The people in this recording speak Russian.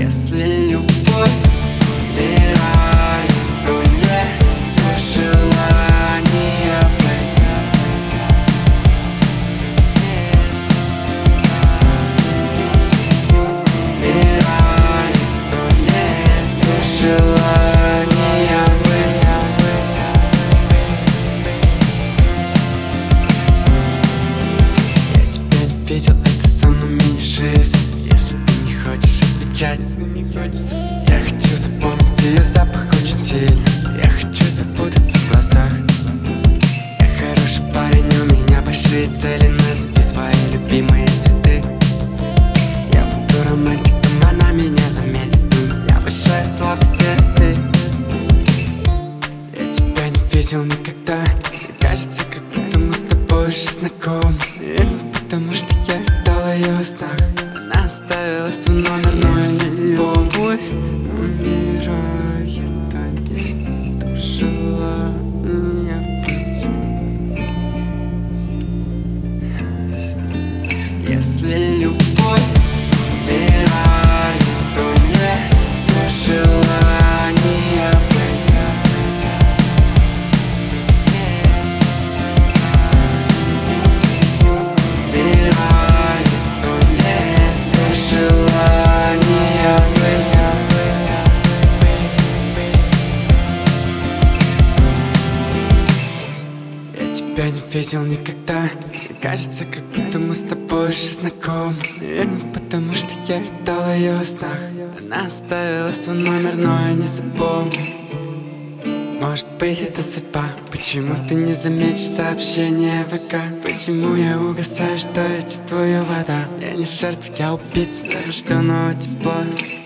Если любовь умирает, то нету желания быть. Умирает, то нету желания быть. Я тебя не видел, это сон, но мини-жизнь. Если ты не хочешь отвечать, я хочу запомнить ее запах очень сильно. Я хочу запутаться в глазах. Я хороший парень, у меня большие цели. Назови свои любимые цветы. Я буду романтиком, она меня заметит. У меня большая слабость, это ты. Я тебя не видел никогда. Мне кажется, как будто мы с тобой уже знакомы. Наверное, потому что я видал ее в снах. Она оставила свой номер, но я не запомнил. Умирает, а нету желания быть. Если любовь умирает, то нету желания быть. Умирает, то нету желания быть. Я тебя не видел никогда. Мне кажется, как будто мы с тобой уже знакомы. Наверное, потому что я видал ее в снах. Она оставила свой номер, но я не запомнил. Может быть, это судьба. Почему ты не заметишь сообщение в ВК? Почему я угасаю, что я чувствую вода? Я не жертва, я убийца зарожденного тепла.